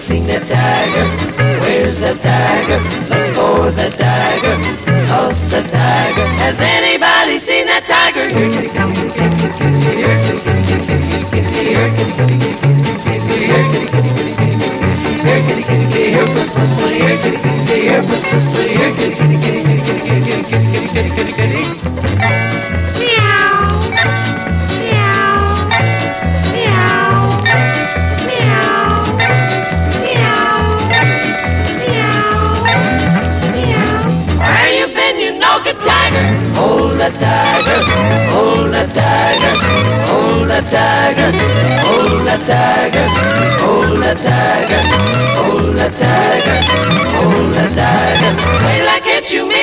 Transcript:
seen that tiger? Where's the tiger? Look for the tiger. Toss the tiger. Has anybody seen that tiger? Here, kitty, kitty, kitty, kitty, kitty, kitty, here, kitty, kitty, kitty, kitty, kitty, here, kitty, kitty, kitty, kitty, kitty, here, kitty, kitty, kitty, kitty, kitty, here, kitty, kitty, kitty, here, puss, puss, puss, here, kitty, kitty, kitty, here, puss, puss, puss, here, kitty, kitty, kitty, kitty, kitty, kitty, kitty, kitty, kitty, kitty, kitty. Where you been, you no good tiger? Hold the tiger, hold the tiger, hold the tiger, hold the tiger, hold the tiger, hold the tiger, hold the tiger. Wait till I catch you,